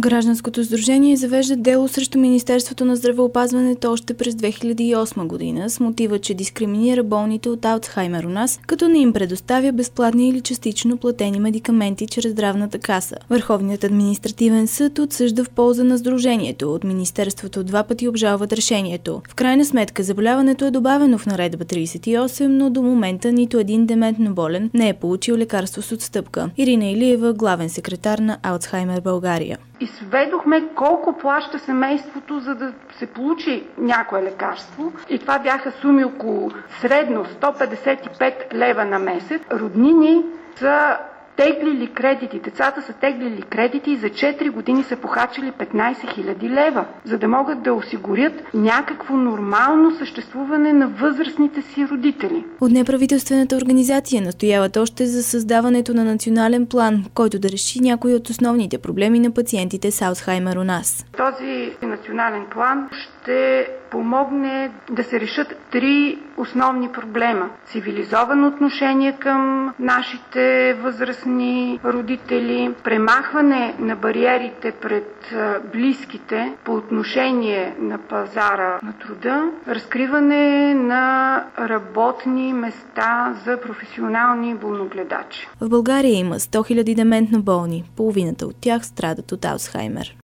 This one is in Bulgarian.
Гражданското сдружение завежда дело срещу Министерството на здравеопазването още през 2008 година с мотива, че дискриминира болните от Алцхаймер у нас, като не им предоставя безплатни или частично платени медикаменти чрез здравната каса. Върховният административен съд отсъжда в полза на сдружението. От Министерството 2 пъти обжалват решението. В крайна сметка заболяването е добавено в наредба 38, но до момента нито един дементно болен не е получил лекарство с отстъпка. Ирина Илиева, главен секретар на Алцхаймер България. Изведохме колко плаща семейството, за да се получи някое лекарство. И това бяха суми около средно 155 лева на месец. Роднини са теглили кредити, децата са теглили кредити и за 4 години са похарчили 15 000 лева, за да могат да осигурят някакво нормално съществуване на възрастните си родители. От неправителствената организация настояват още за създаването на национален план, който да реши някои от основните проблеми на пациентите с Алцхаймер у нас. Този национален план ще помогне да се решат 3 основни проблема. Цивилизовано отношение към нашите възрастни родители, премахване на бариерите пред близките по отношение на пазара на труда, разкриване на работни места за професионални болногледачи. В България има 100 000 дементно болни, половината от тях страдат от Алцхаймер.